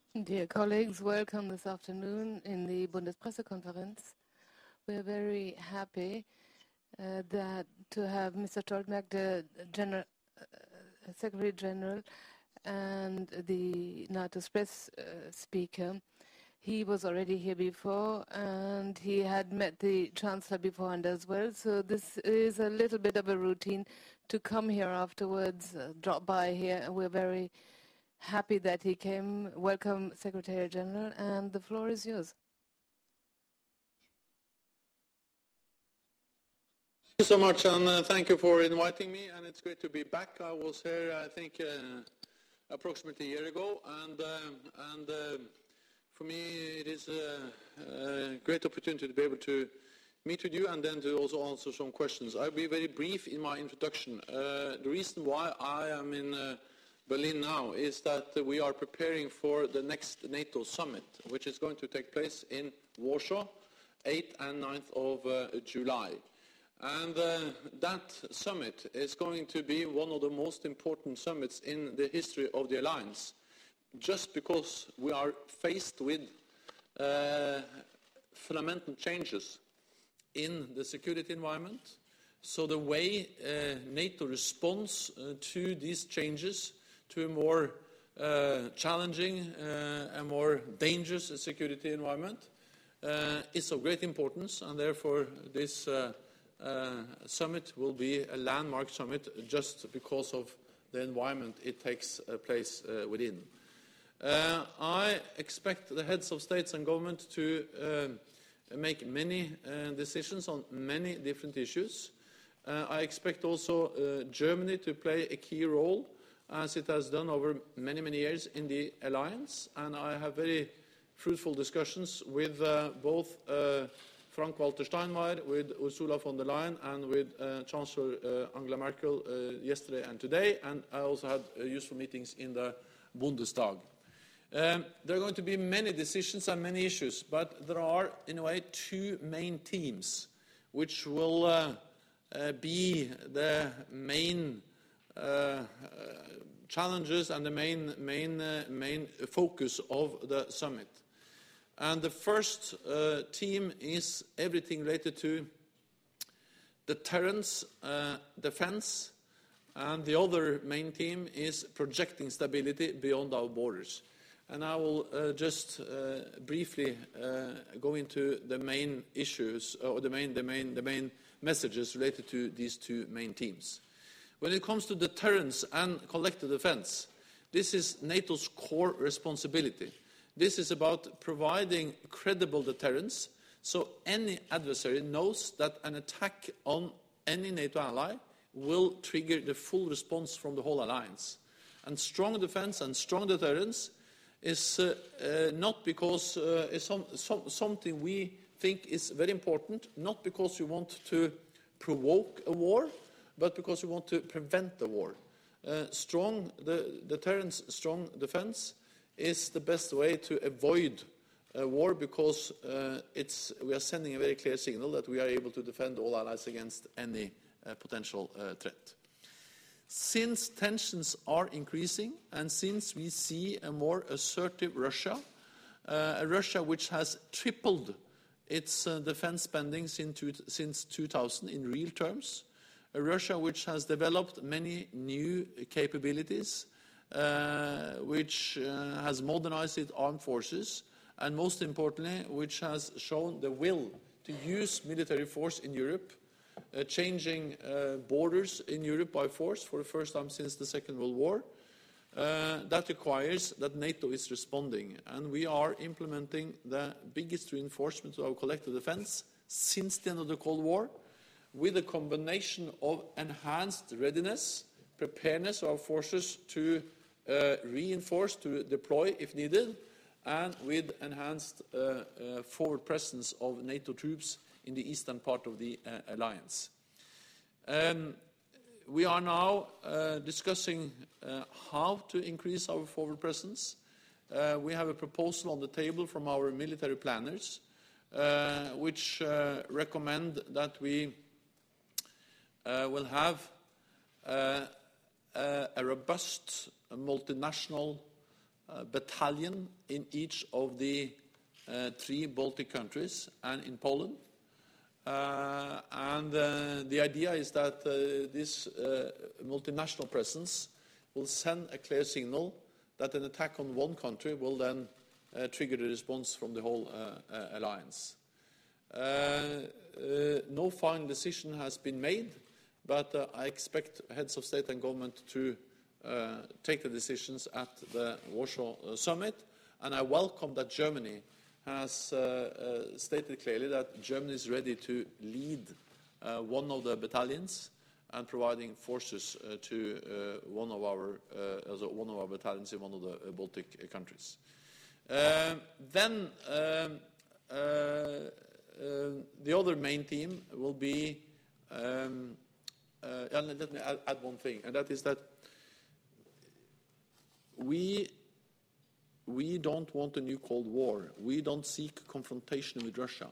Dear colleagues, welcome this afternoon in the Bundespressekonferenz. We're very happy that to have Mr. Stoltenberg, the Secretary General, and the NATO's press speaker. He was already here before, and he had met the Chancellor beforehand as well. So this is a little bit of a routine to come here afterwards, drop by here. And we're very happy that he came. Welcome, Secretary General, and the floor is yours. Thank you so much, and thank you for inviting me, and it's great to be back. I was here, I think, approximately a year ago, and for me it is a great opportunity to be able to meet with you and then to also answer some questions. I'll be very brief in my introduction. The reason why I am in Berlin now is that we are preparing for the next NATO summit, which is going to take place in Warsaw, 8th and 9th of July. And that summit is going to be one of the most important summits in the history of the alliance, just because we are faced with fundamental changes in the security environment. So the way NATO responds to these changes, to a more challenging and more dangerous security environment, is of great importance, and therefore this summit will be a landmark summit just because of the environment it takes place within. I expect the heads of states and government to make many decisions on many different issues. I expect also Germany to play a key role, as it has done over many, many years in the alliance, and I have very fruitful discussions with both Frank-Walter Steinmeier, with Ursula von der Leyen, and with Chancellor Angela Merkel yesterday and today, and I also had useful meetings in the Bundestag. There are going to be many decisions and many issues, but there are, in a way, two main themes which will be the main challenges and the main focus of the summit. And the first theme is everything related to deterrence, defense, and the other main theme is projecting stability beyond our borders. And I will just briefly go into the main issues, or the main messages related to these two main themes. When it comes to deterrence and collective defense, this is NATO's core responsibility. This is about providing credible deterrence, so any adversary knows that an attack on any NATO ally will trigger the full response from the whole alliance. And strong defense and strong deterrence is not because it's something we think is very important, not because we want to provoke a war, but because we want to prevent the war. Strong deterrence, strong defense is the best way to avoid a war, because we are sending a very clear signal that we are able to defend all allies against any potential threat. Since tensions are increasing, and since we see a more assertive Russia, a Russia which has tripled its defense spending since 2000 in real terms, a Russia which has developed many new capabilities, which has modernized its armed forces, and most importantly, which has shown the will to use military force in Europe, changing borders in Europe by force for the first time since the Second World War. That requires that NATO is responding, and we are implementing the biggest reinforcement of our collective defense since the end of the Cold War, with a combination of enhanced readiness, preparedness of our forces to reinforce, to deploy if needed, and with enhanced forward presence of NATO troops in the eastern part of the alliance. We are now discussing how to increase our forward presence. We have a proposal on the table from our military planners, which recommend that we will have a robust multinational battalion in each of the 3 Baltic countries and in Poland. The idea is that this multinational presence will send a clear signal that an attack on one country will then trigger the response from the whole alliance. No final decision has been made, but I expect heads of state and government to take the decisions at the Warsaw Summit, and I welcome that Germany has stated clearly that Germany is ready to lead one of the battalions and providing forces to one of our battalions in one of the Baltic countries. Then the other main theme will be, and let me add one thing, and that is that we don't want a new Cold War. We don't seek confrontation with Russia.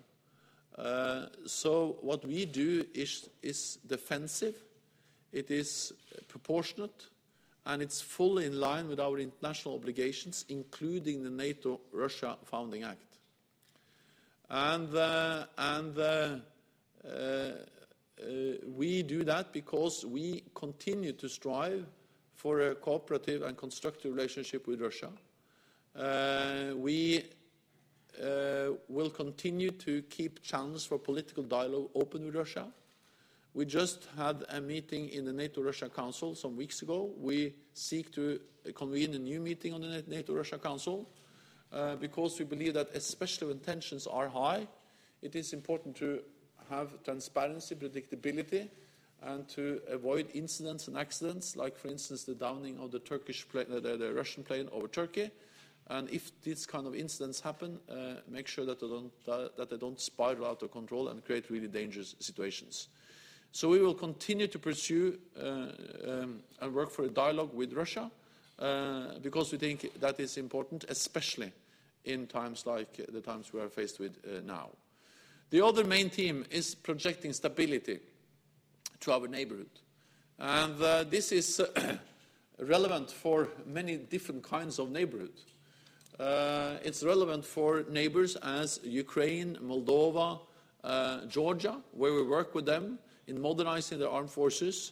So what we do is defensive, it is proportionate, and it's fully in line with our international obligations, including the NATO-Russia Founding Act. We do that because we continue to strive for a cooperative and constructive relationship with Russia. We will continue to keep channels for political dialogue open with Russia. We just had a meeting in the NATO-Russia Council some weeks ago. We seek to convene a new meeting on the NATO-Russia Council because we believe that, especially when tensions are high, it is important to have transparency, predictability, and to avoid incidents and accidents, like, for instance, the downing of the Russian plane over Turkey. And if these kind of incidents happen, make sure that they don't spiral out of control and create really dangerous situations. So we will continue to pursue and work for a dialogue with Russia because we think that is important, especially in times like the times we are faced with now. The other main theme is projecting stability to our neighborhood. And this is relevant for many different kinds of neighborhood. It's relevant for neighbors as Ukraine, Moldova, Georgia, where we work with them in modernizing their armed forces,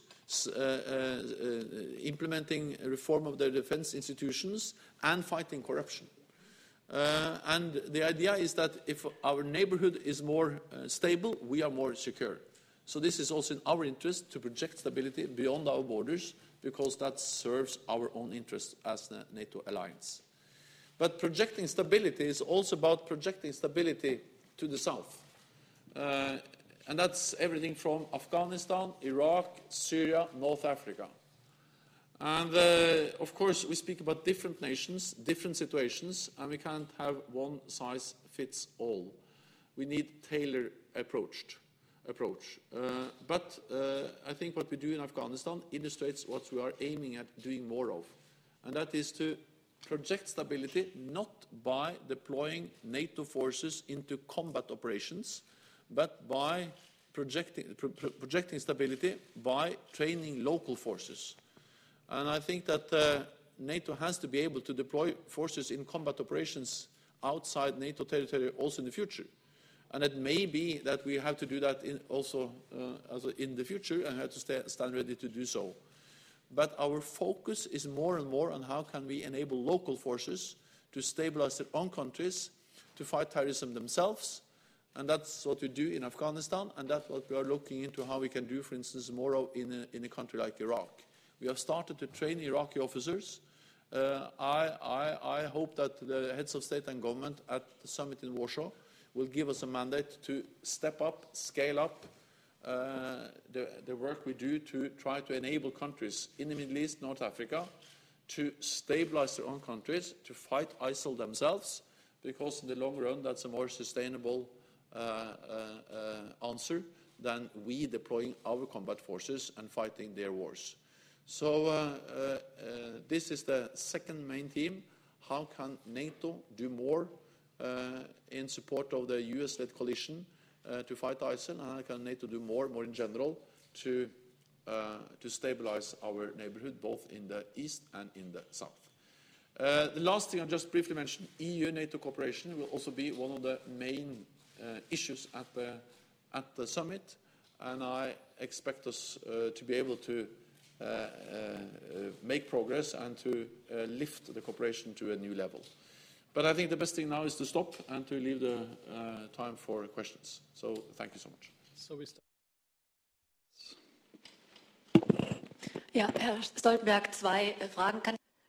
implementing reform of their defense institutions, and fighting corruption. And the idea is that if our neighborhood is more stable, we are more secure. So this is also in our interest to project stability beyond our borders, because that serves our own interests as the NATO alliance. But projecting stability is also about projecting stability to the south. And that's everything from Afghanistan, Iraq, Syria, North Africa. And of course, we speak about different nations, different situations, and we can't have one size fits all. We need tailored approach. But I think what we do in Afghanistan illustrates what we are aiming at doing more of. And that is to project stability not by deploying NATO forces into combat operations, but by projecting stability by training local forces. And I think that NATO has to be able to deploy forces in combat operations outside NATO territory also in the future. And it may be that we have to do that also in the future, and have to stand ready to do so. But our focus is more and more on how can we enable local forces to stabilize their own countries, to fight terrorism themselves. And that's what we do in Afghanistan, and that's what we are looking into how we can do, for instance, more of in a country like Iraq. We have started to train Iraqi officers. I hope that the heads of state and government at the summit in Warsaw will give us a mandate to step up, scale up the work we do to try to enable countries in the Middle East, North Africa, to stabilize their own countries, to fight ISIL themselves, because in the long run that's a more sustainable answer than we deploying our combat forces and fighting their wars. So this is the second main theme. How can NATO do more in support of the US-led coalition to fight ISIL, and how can NATO do more in general, to stabilize our neighborhood, both in the east and in the south? The last thing I just briefly mentioned, EU-NATO cooperation will also be one of the main issues at the summit, and I expect us to be able to make progress and to lift the cooperation to a new level. But I think the best thing now is to stop and to leave the time for questions. So thank you so much. So we start. Ja, Herr Stoltenberg, zwei Fragen.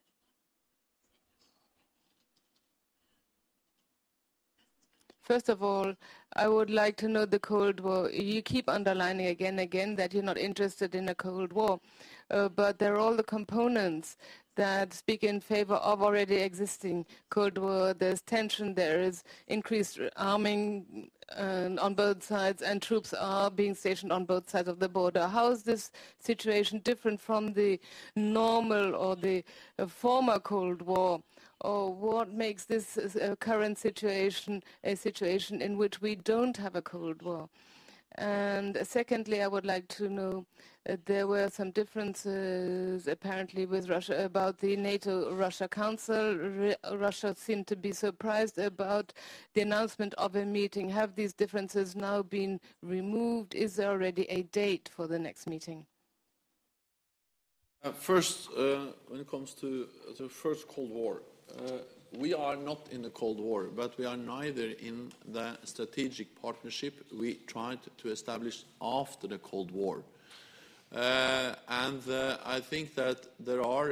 First of all, I would like to know the Cold War. You keep underlining again and again that you're not interested in a Cold War, but there are all the components that speak in favor of already existing Cold War. There's tension, there is increased arming on both sides, and troops are being stationed on both sides of the border. How is this situation different from the normal or the former Cold War? Or what makes this current situation a situation in which we don't have a Cold War? And secondly, I would like to know, there were some differences apparently with Russia about the NATO-Russia Council. Russia seemed to be surprised about the announcement of a meeting. Have these differences now been removed? Is there already a date for the next meeting? First, when it comes to the first Cold War, we are not in the Cold War, but we are neither in the strategic partnership we tried to establish after the Cold War. I think that there are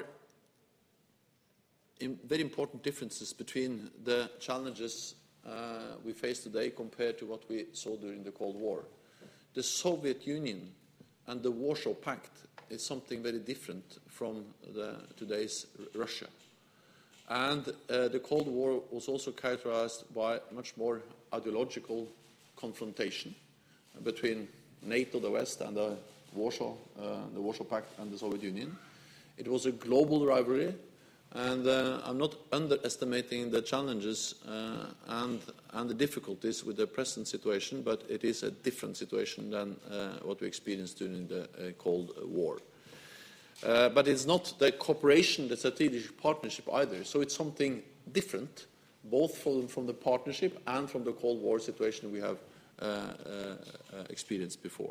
very important differences between the challenges we face today compared to what we saw during the Cold War. The Soviet Union and the Warsaw Pact is something very different from today's Russia. And the Cold War was also characterized by much more ideological confrontation between NATO, the West, and the Warsaw Pact and the Soviet Union. It was a global rivalry, and I'm not underestimating the challenges and the difficulties with the present situation, but it is a different situation than what we experienced during the Cold War. But it's not the cooperation, the strategic partnership either. So it's something different, both from the partnership and from the Cold War situation we have experienced before.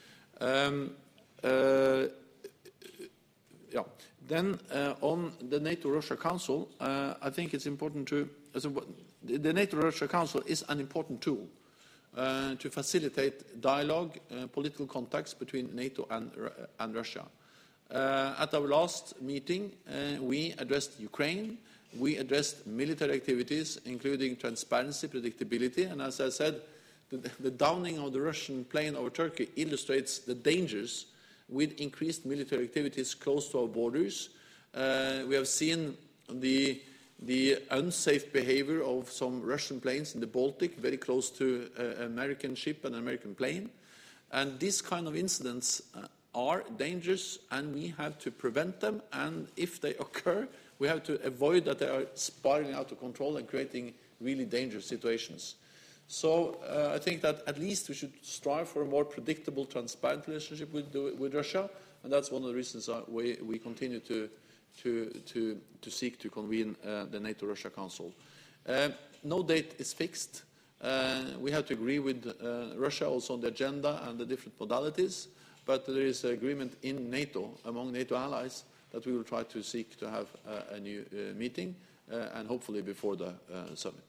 Then on the NATO-Russia Council, I think it's important the NATO-Russia Council is an important tool to facilitate dialogue, political contacts between NATO and Russia. At our last meeting, we addressed Ukraine, we addressed military activities, including transparency, predictability, and as I said, the downing of the Russian plane over Turkey illustrates the dangers with increased military activities close to our borders. We have seen the unsafe behavior of some Russian planes in the Baltic, very close to an American ship and an American plane. And these kind of incidents are dangerous, and we have to prevent them, and if they occur, we have to avoid that they are spiraling out of control and creating really dangerous situations. So I think that at least we should strive for a more predictable, transparent relationship with Russia, and that's one of the reasons we continue to seek to convene the NATO-Russia Council. No date is fixed. We have to agree with Russia also on the agenda and the different modalities, but there is agreement in NATO, among NATO allies, that we will try to seek to have a new meeting, and hopefully before the summit.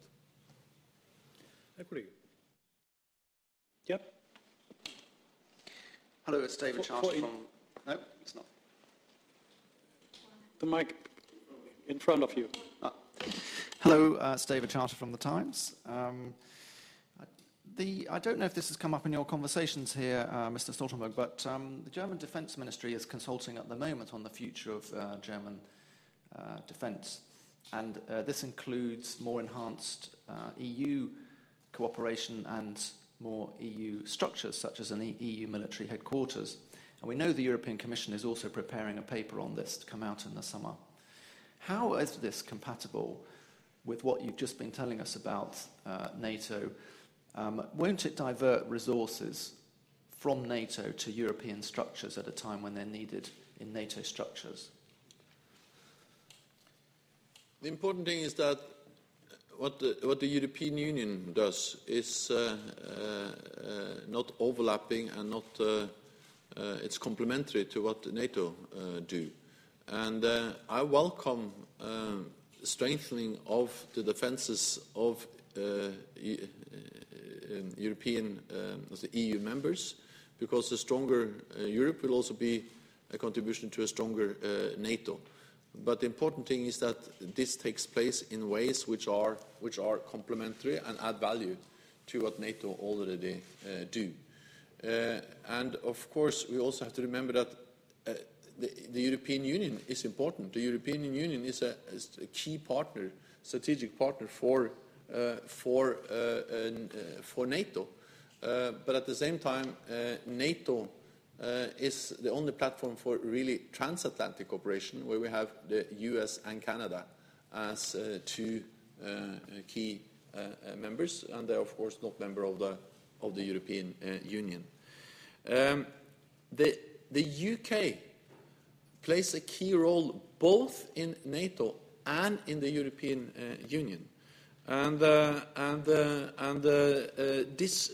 Yep. Hello, it's David Charter from... No, it's not. The mic in front of you. Hello, it's David Charter from The Times. I don't know if this has come up in your conversations here, Mr. Stoltenberg, but the German Defense Ministry is consulting at the moment on the future of German defense. And this includes more enhanced EU cooperation and more EU structures, such as an EU military headquarters. And we know the European Commission is also preparing a paper on this to come out in the summer. How is this compatible with what you've just been telling us about NATO? Won't it divert resources from NATO to European structures at a time when they're needed in NATO structures? The important thing is that what the European Union does is not overlapping and not it's complementary to what NATO do. And I welcome strengthening of the defences of European the EU members, because a stronger Europe will also be a contribution to a stronger NATO. But the important thing is that this takes place in ways which are complementary and add value to what NATO already do. And of course, we also have to remember that the European Union is important. The European Union is a key partner, strategic partner for NATO. But at the same time, NATO is the only platform for really transatlantic cooperation, where we have the US and Canada as two key members, and they're of course not member of the European Union. The UK plays a key role both in NATO and in the European Union, and this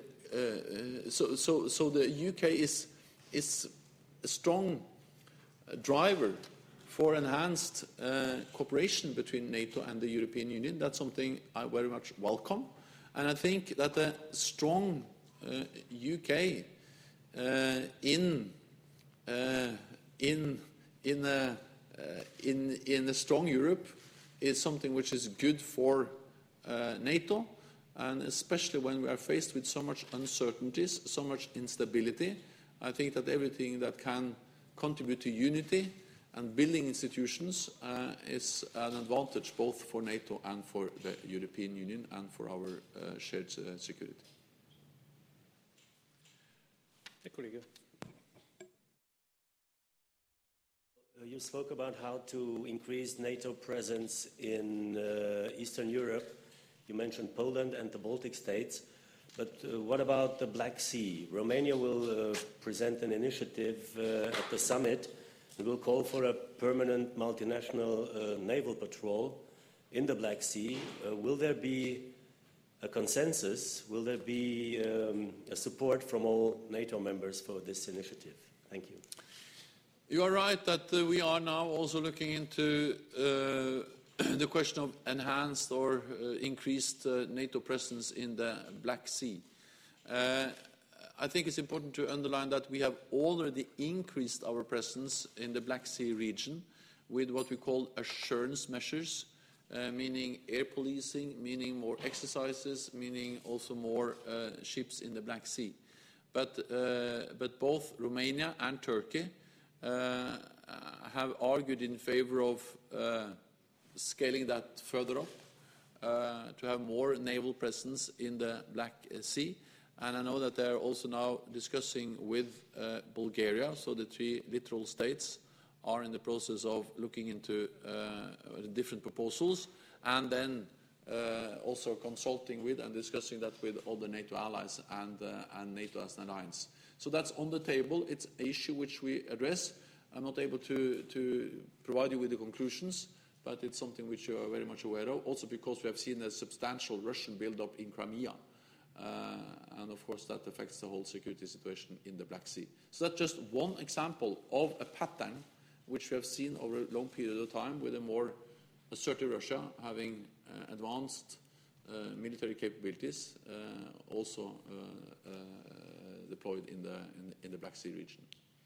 so the UK is a strong driver for enhanced cooperation between NATO and the European Union. That's something I very much welcome, and I think that a strong UK in a strong Europe is something which is good for NATO, and especially when we are faced with so much uncertainties, so much instability. I think that everything that can contribute to unity and building institutions is an advantage both for NATO and for the European Union and for our shared security. You spoke about how to increase NATO presence in Eastern Europe. You mentioned Poland and the Baltic states. But what about the Black Sea? Romania will present an initiative at the summit and will call for a permanent multinational naval patrol in the Black Sea. Will there be a consensus? Will there be a support from all NATO members for this initiative? Thank you. You are right that we are now also looking into the question of enhanced or increased NATO presence in the Black Sea. I think it's important to underline that we have already increased our presence in the Black Sea region with what we call assurance measures, meaning air policing, meaning more exercises, meaning also more ships in the Black Sea. But both Romania and Turkey have argued in favor of scaling that further up, to have more naval presence in the Black Sea. And I know that they are also now discussing with Bulgaria, so the three littoral states are in the process of looking into different proposals, and then also consulting with and discussing that with all the NATO allies and NATO as an alliance. So that's on the table. It's an issue which we address. I'm not able to provide you with the conclusions, but it's something which you are very much aware of, also because we have seen a substantial Russian build-up in Crimea. And of course that affects the whole security situation in the Black Sea. So that's just one example of a pattern which we have seen over a long period of time, with a more assertive Russia having advanced military capabilities, also deployed in the Black Sea region.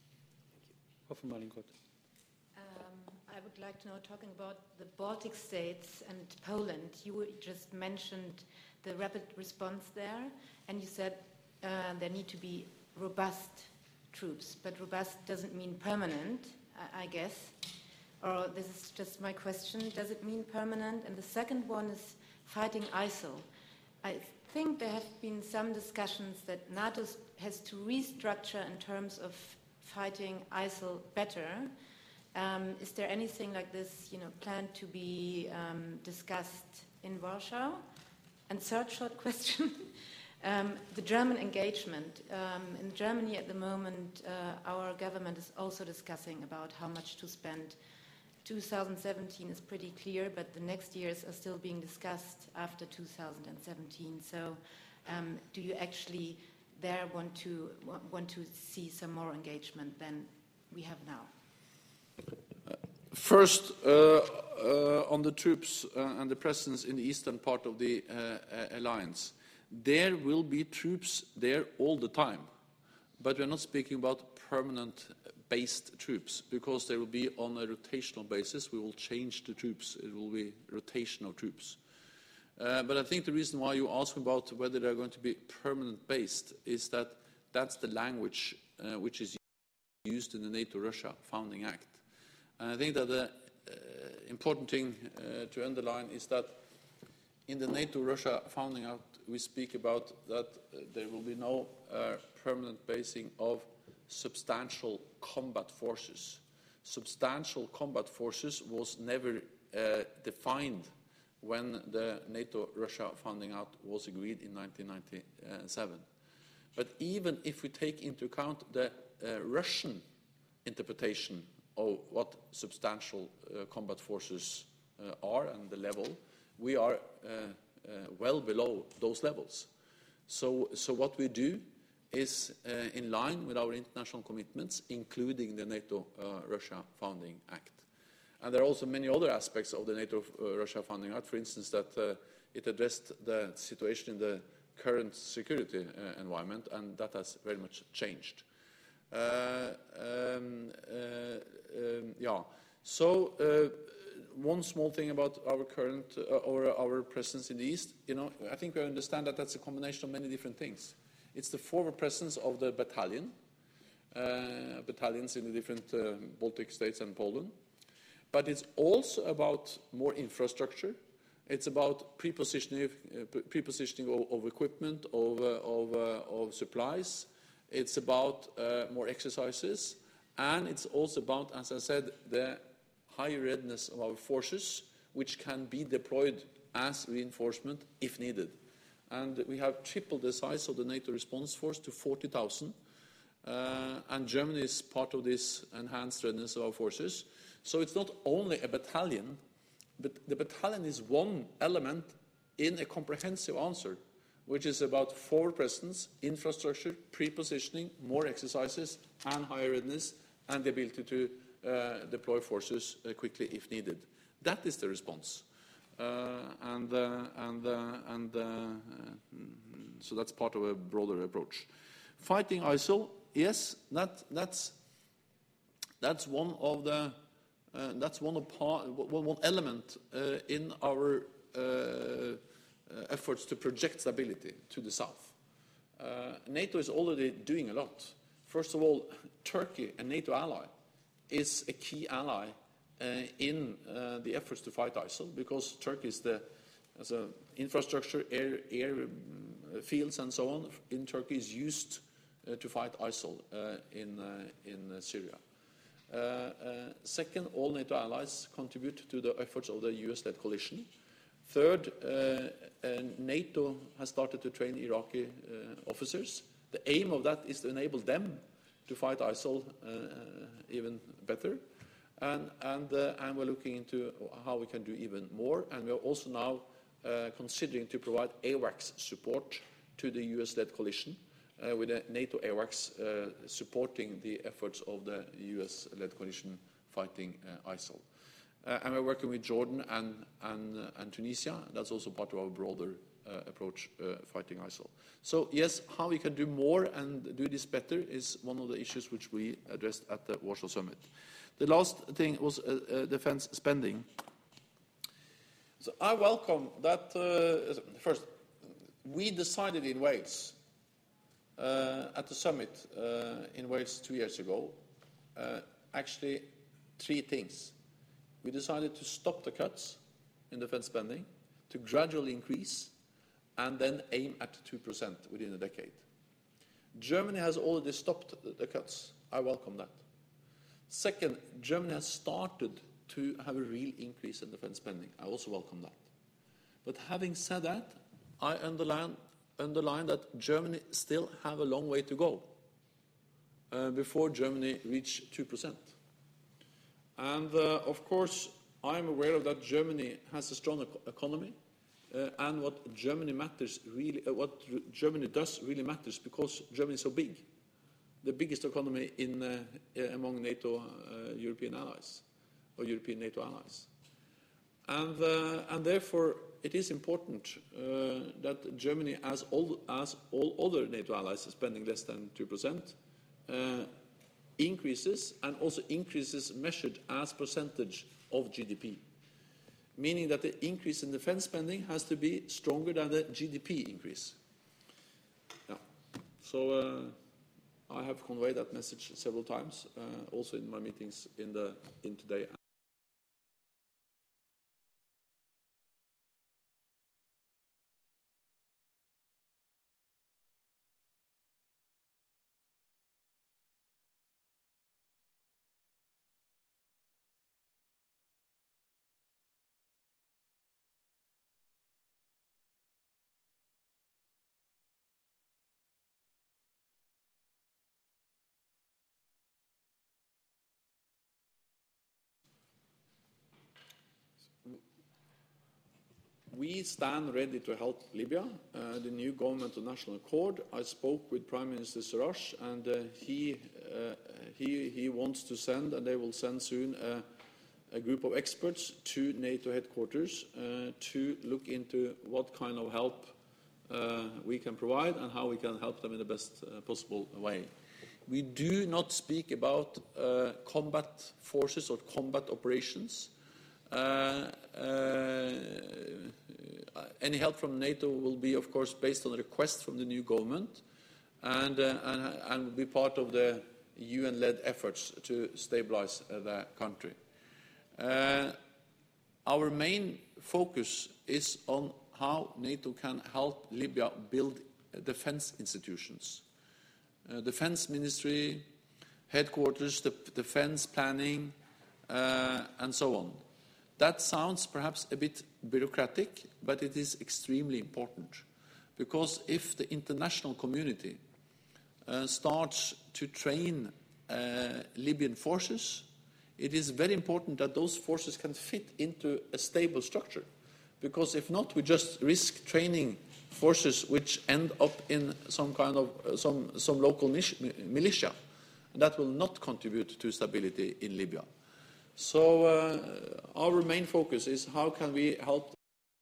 I would like to know, talking about the Baltic states and Poland, you just mentioned the rapid response there, and you said there need to be robust troops, but robust doesn't mean permanent, I guess. Or this is just my question, does it mean permanent? And the second one is fighting ISIL. I think there have been some discussions that NATO has to restructure in terms of fighting ISIL better. Is there anything like this, planned to be discussed in Warsaw? And third short question, the German engagement. In Germany at the moment, our government is also discussing about how much to spend 2017 is pretty clear, but the next years are still being discussed after 2017. So do you actually there want to see some more engagement than we have now? First, on the troops and the presence in the eastern part of the alliance, there will be troops there all the time, but we're not speaking about permanent-based troops, because they will be on a rotational basis. We will change the troops. It will be rotation of troops. But I think the reason why you ask about whether they're going to be permanent-based is that that's the language which is used in the NATO-Russia Founding Act. And I think that the important thing to underline is that in the NATO-Russia Founding Act, we speak about that there will be no permanent basing of substantial combat forces. Substantial combat forces was never defined when the NATO-Russia Founding Act was agreed in 1997. But even if we take into account the Russian interpretation of what substantial combat forces are and the level, we are well below those levels. So what we do is in line with our international commitments, including the NATO-Russia Founding Act. And there are also many other aspects of the NATO-Russia Founding Act, for instance, that it addressed the situation in the current security environment, and that has very much changed. One small thing about our current our presence in the East, I think we understand that that's a combination of many different things. It's the forward presence of the battalions in the different Baltic states and Poland. But it's also about more infrastructure. It's about prepositioning of equipment, of supplies. It's about more exercises. And it's also about, as I said, the higher readiness of our forces, which can be deployed as reinforcement if needed. And we have tripled the size of the NATO response force to 40,000. And Germany is part of this enhanced readiness of our forces. So it's not only a battalion, but the battalion is one element in a comprehensive answer, which is about forward presence, infrastructure, pre-positioning, more exercises, and higher readiness, and the ability to deploy forces quickly if needed. That is the response. So that's part of a broader approach. Fighting ISIL, yes, that's one of the one element in our efforts to project stability to the south. NATO is already doing a lot. First of all, Turkey, a NATO ally, is a key ally in the efforts to fight ISIL, because Turkey is as a infrastructure, air fields and so on in Turkey is used to fight ISIL in Syria. Second, all NATO allies contribute to the efforts of the US-led coalition. Third, NATO has started to train Iraqi officers. The aim of that is to enable them to fight ISIL even better. And we're looking into how we can do even more. And we're also now considering to provide AWACS support to the US-led coalition, with the NATO AWACS supporting the efforts of the US-led coalition fighting ISIL. And we're working with Jordan and Tunisia. That's also part of our broader approach fighting ISIL. So yes, how we can do more and do this better is one of the issues which we addressed at the Warsaw Summit. The last thing was defense spending. So I welcome that. First, we decided in Wales at the summit in Wales 2 years ago, actually 3 things. We decided to stop the cuts in defense spending, to gradually increase, and then aim at 2% within a decade. Germany has already stopped the cuts. I welcome that. Second, Germany has started to have a real increase in defense spending. I also welcome that. But having said that, I underline that Germany still have a long way to go before Germany reach 2%. And of course, I'm aware of that Germany has a strong economy, and what Germany does really matters, because Germany is so big, the biggest economy among NATO European allies, or European NATO allies. And therefore, it is important that Germany, as all other NATO allies spending less than 2%, increases, and also increases measured as percentage of GDP, meaning that the increase in defense spending has to be stronger than the GDP increase. Yeah. So I have conveyed that message several times, also in my meetings in today. We stand ready to help Libya, the new government of national accord. I spoke with Prime Minister Sarraj, and he wants to send, and they will send soon, a group of experts to NATO headquarters to look into what kind of help we can provide and how we can help them in the best possible way. We do not speak about combat forces or combat operations. Any help from NATO will be, of course, based on a request from the new government, and will be part of the UN-led efforts to stabilize the country. Our main focus is on how NATO can help Libya build defense institutions, defense ministry, headquarters, defense planning, and so on. That sounds perhaps a bit bureaucratic, but it is extremely important, because if the international community starts to train Libyan forces, it is very important that those forces can fit into a stable structure, because if not, we just risk training forces which end up in some kind of some local militia, and that will not contribute to stability in Libya. So our main focus is how can we help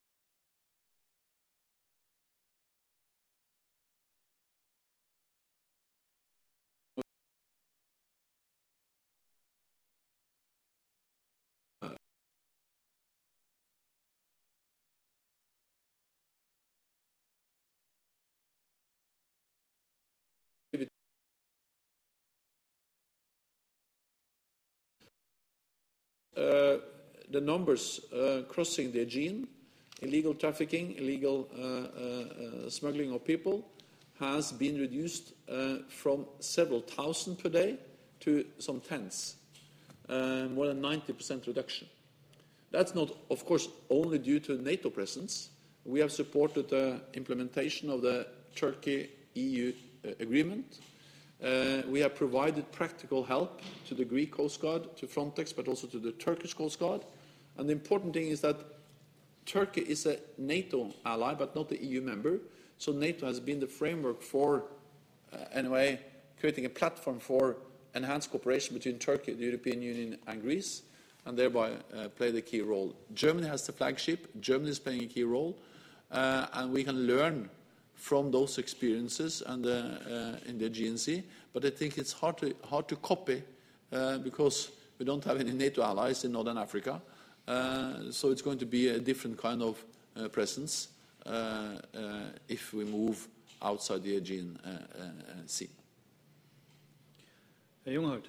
the numbers crossing the Aegean, illegal trafficking, illegal smuggling of people, has been reduced from several thousand per day to some tens, more than 90% reduction. That's not, of course, only due to NATO presence. We have supported the implementation of the Turkey-EU agreement. We have provided practical help to the Greek Coast Guard, to Frontex, but also to the Turkish Coast Guard. And the important thing is that Turkey is a NATO ally, but not the EU member. So NATO has been the framework for, anyway, creating a platform for enhanced cooperation between Turkey, the European Union, and Greece, and thereby play the key role. Germany has the flagship. Germany is playing a key role, and we can learn from those experiences and in the GNC, but I think it's hard to copy because we don't have any NATO allies in Northern Africa. So it's going to be a different kind of presence if we move outside the Aegean Sea. Herr Jungholt.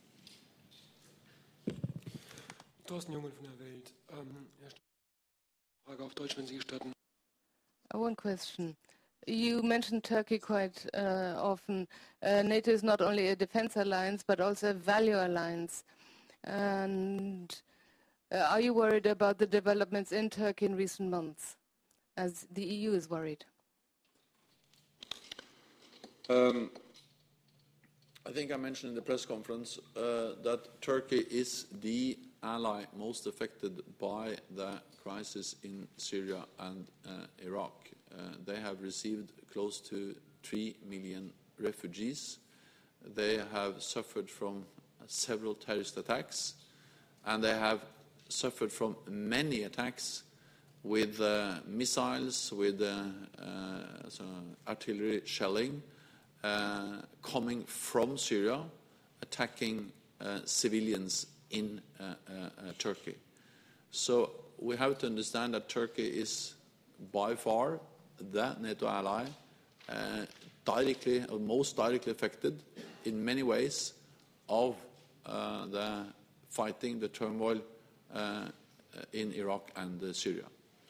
Thorsten Jungholt von der Welt. Frage auf Deutsch, wenn Sie gestatten. One question. You mentioned Turkey quite often. NATO is not only a defense alliance, but also a value alliance. And are you worried about the developments in Turkey in recent months, as the EU is worried? I think I mentioned in the press conference that Turkey is the ally most affected by the crisis in Syria and Iraq. They have received close to 3 million refugees. They have suffered from several terrorist attacks, and they have suffered from many attacks with missiles, with artillery shelling coming from Syria, attacking civilians in Turkey. So we have to understand that Turkey is by far the NATO ally directly or most directly affected in many ways of the fighting, the turmoil in Iraq and Syria.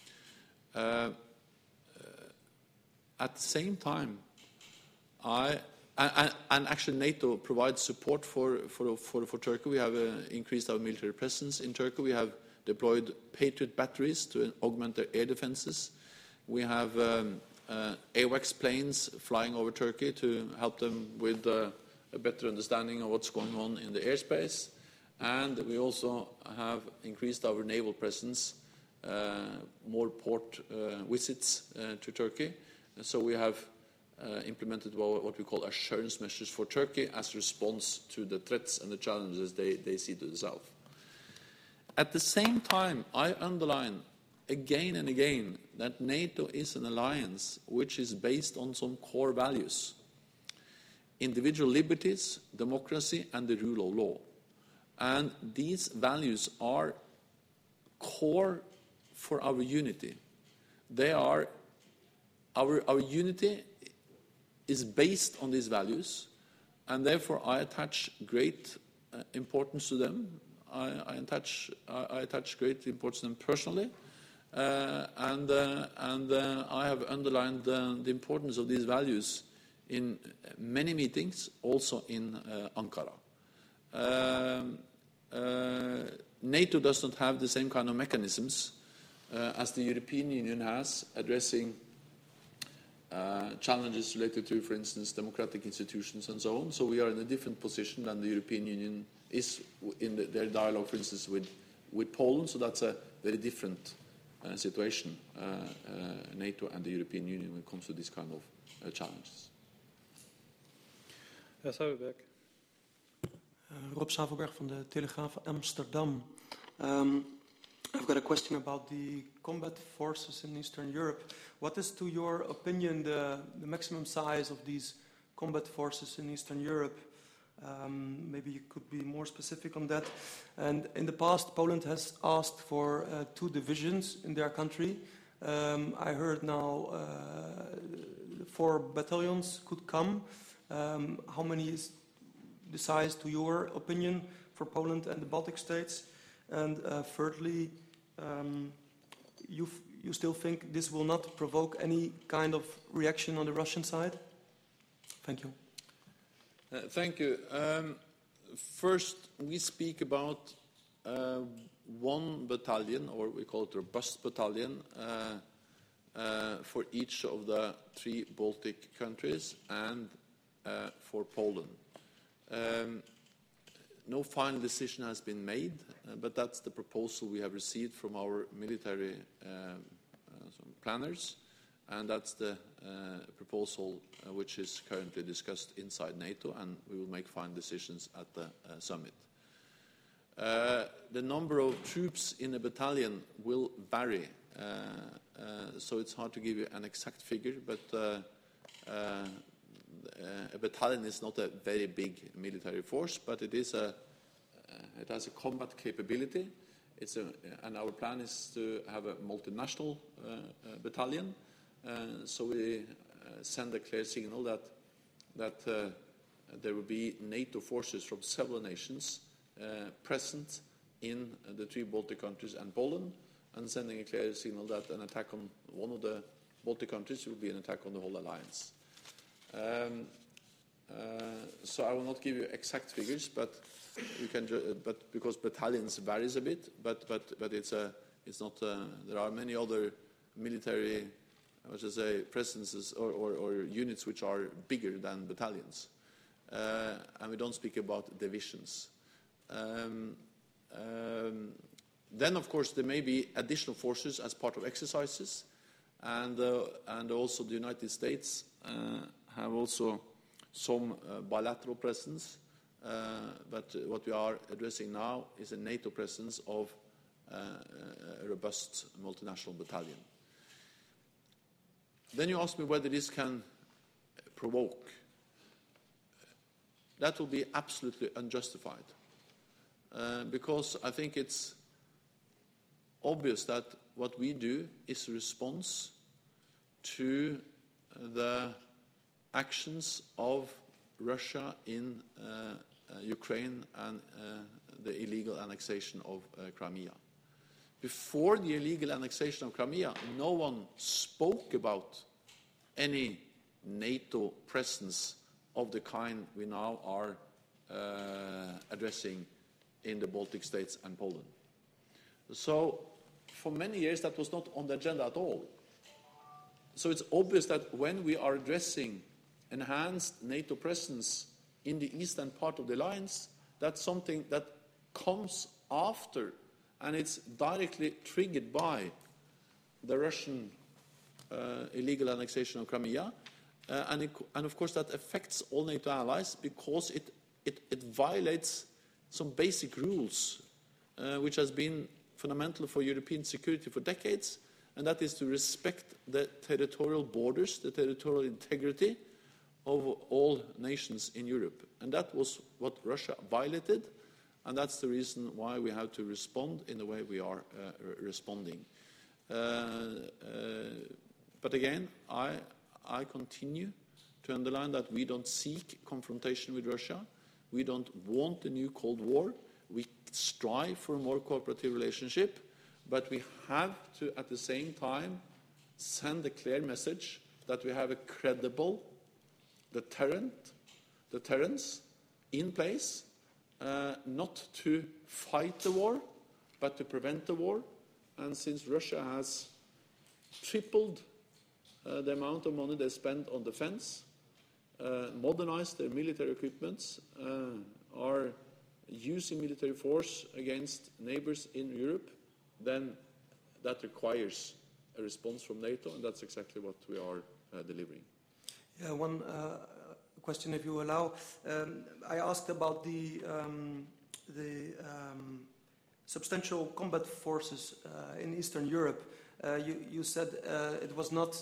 At the same time, and actually NATO provides support for Turkey. We have increased our military presence in Turkey. We have deployed Patriot batteries to augment their air defenses. We have AWACS planes flying over Turkey to help them with a better understanding of what's going on in the airspace. And we also have increased our naval presence, more port visits to Turkey. And so we have implemented what we call assurance measures for Turkey as a response to the threats and the challenges they see to the south. At the same time, I underline again and again that NATO is an alliance which is based on some core values: individual liberties, democracy, and the rule of law. And these values are core for our unity. They are our unity is based on these values, and therefore I attach great importance to them. I attach great importance to them personally, and I have underlined the importance of these values in many meetings, also in Ankara. NATO does not have the same kind of mechanisms as the European Union has, addressing challenges related to, for instance, democratic institutions and so on. So we are in a different position than the European Union is in their dialogue, for instance, with Poland. So that's a very different situation, NATO and the European Union, when it comes to this kind of challenges. Zuiderberg. Rob Savelberg van de Telegraaf Amsterdam. I've got a question about the combat forces in Eastern Europe. What is, to your opinion, the maximum size of these combat forces in Eastern Europe? Maybe you could be more specific on that. And in the past, Poland has asked for 2 divisions in their country. I heard now 4 battalions could come. How many is the size, to your opinion, for Poland and the Baltic states? And thirdly, you still think this will not provoke any kind of reaction on the Russian side? Thank you. Thank you. First, we speak about 1 battalion, or we call it a robust battalion, for each of the 3 Baltic countries and for Poland. No final decision has been made, but that's the proposal we have received from our military planners, and that's the proposal which is currently discussed inside NATO, and we will make final decisions at the summit. The number of troops in a battalion will vary, so it's hard to give you an exact figure, but a battalion is not a very big military force, but it has a combat capability. And our plan is to have a multinational battalion. So we send a clear signal that there will be NATO forces from several nations present in the 3 Baltic countries and Poland, and sending a clear signal that an attack on one of the Baltic countries will be an attack on the whole alliance. So I will not give you exact figures, but you can. But because battalions varies a bit, but it's not. There are many other military, I should say, presences or units which are bigger than battalions. and we don't speak about divisions. Then, of course, there may be additional forces as part of exercises, and also the United States have also some bilateral presence, but what we are addressing now is a NATO presence of a robust multinational battalion. Then you ask me whether this can provoke. That will be absolutely unjustified, because I think it's obvious that what we do is a response to the actions of Russia in Ukraine and the illegal annexation of Crimea. Before the illegal annexation of Crimea, no one spoke about any NATO presence of the kind we now are addressing in the Baltic states and Poland. So for many years that was not on the agenda at all. So it's obvious that when we are addressing enhanced NATO presence in the eastern part of the alliance, that's something that comes after, and it's directly triggered by the Russian illegal annexation of Crimea. And of course that affects all NATO allies because it violates some basic rules which has been fundamental for European security for decades, and that is to respect the territorial borders, the territorial integrity of all nations in Europe. And that was what Russia violated, and that's the reason why we have to respond in the way we are responding. But again, I continue to underline that we don't seek confrontation with Russia. We don't want a new Cold War. We strive for a more cooperative relationship, but we have to, at the same time, send a clear message that we have a credible deterrence in place, not to fight the war, but to prevent the war. And since Russia has tripled the amount of money they spend on defense, modernized their military equipments, are using military force against neighbors in Europe, then that requires a response from NATO, and that's exactly what we are delivering. Yeah, one question, if you allow. I asked about the substantial combat forces in Eastern Europe. You said it was not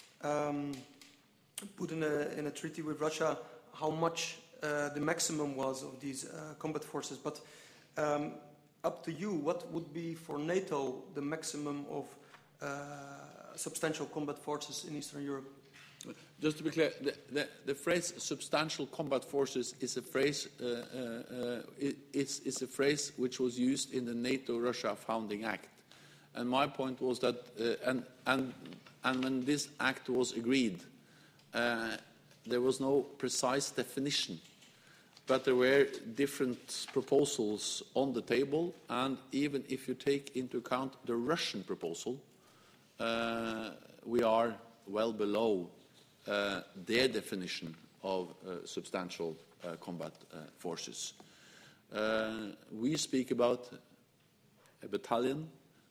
put in a treaty with Russia how much the maximum was of these combat forces, but up to you, what would be for NATO the maximum of substantial combat forces in Eastern Europe? Just to be clear, the phrase "substantial combat forces" is a phrase. It's a phrase which was used in the NATO-Russia Founding Act, and my point was that, and when this act was agreed, there was no precise definition, but there were different proposals on the table, and even if you take into account the Russian proposal, we are well below their definition of substantial combat forces. We speak about a battalion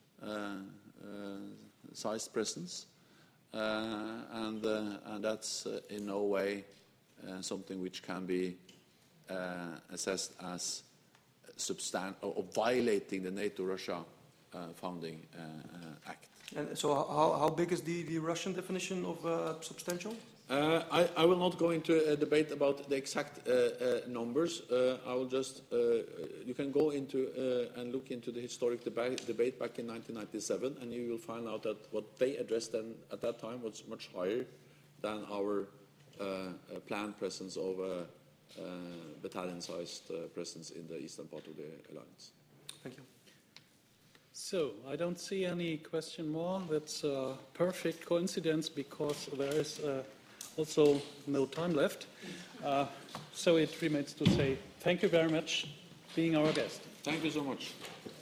sized presence, and that's in no way something which can be assessed as or violating the NATO-Russia Founding Act. And so how big is the Russian definition of substantial? I will not go into a debate about the exact numbers. I will just, you can go into and look into the historic debate back in 1997, and you will find out that what they addressed then at that time was much higher than our planned presence of battalion-sized presence in the eastern part of the alliance. Thank you. So, I don't see any question more. That's a perfect coincidence because there is also no time left. So it remains to say thank you very much for being our guest. Thank you so much.